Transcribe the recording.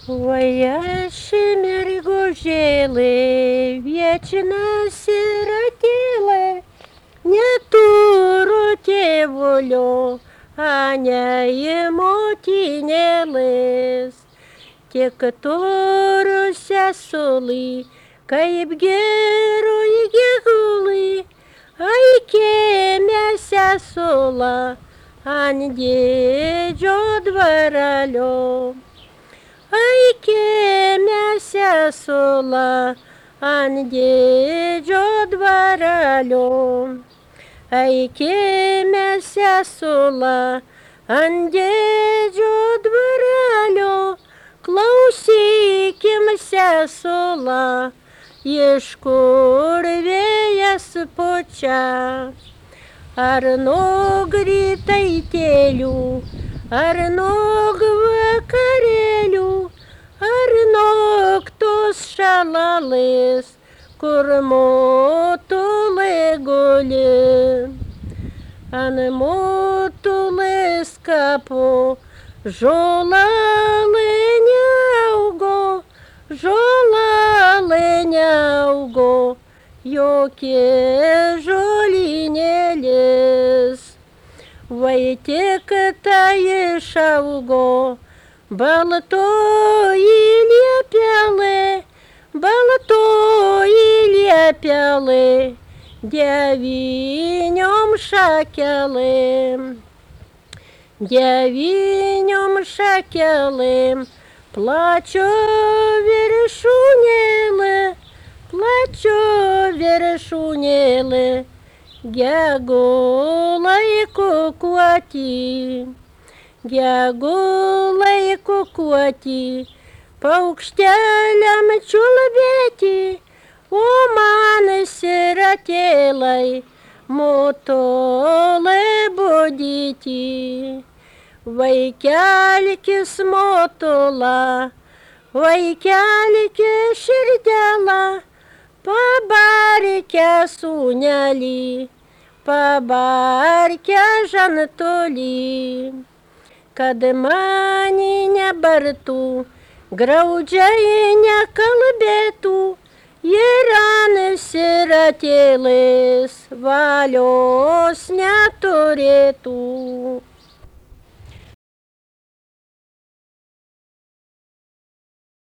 Ваящими гужели, вечно сиротелы, не туру те волю, аня ему тинелес. Те, которые соли, каибгеру и гегулы, айке мяся сола, анде джо дворалё. Айке мяся сола, анде джо дворалё. Айке мяся сола, анде джо дворалё. Klausykimся sola, iš kur vėjas pučia. Ar nuo rytaitėlių, ar nuo vakarėlių, ar naktos šalalės, kur motulai guli. Ant motulės kapo žolalai neaugo, jokie žolinėlis. Vai tik tai išaugo baltoji liepelė, devyniom šakelėm, plačio viršūnėlė, gegulai kukuoti, paukšteliam čiulbėti, o man sirotėlai, motulai budyti. Vaikelkis motula, vaikelkis širdelą, pabarkę sūnelį, pabarkę žantolį, kad mani nebartų, graudžiai nekalbėtų, ir ant sirotėlės valios neturėtų.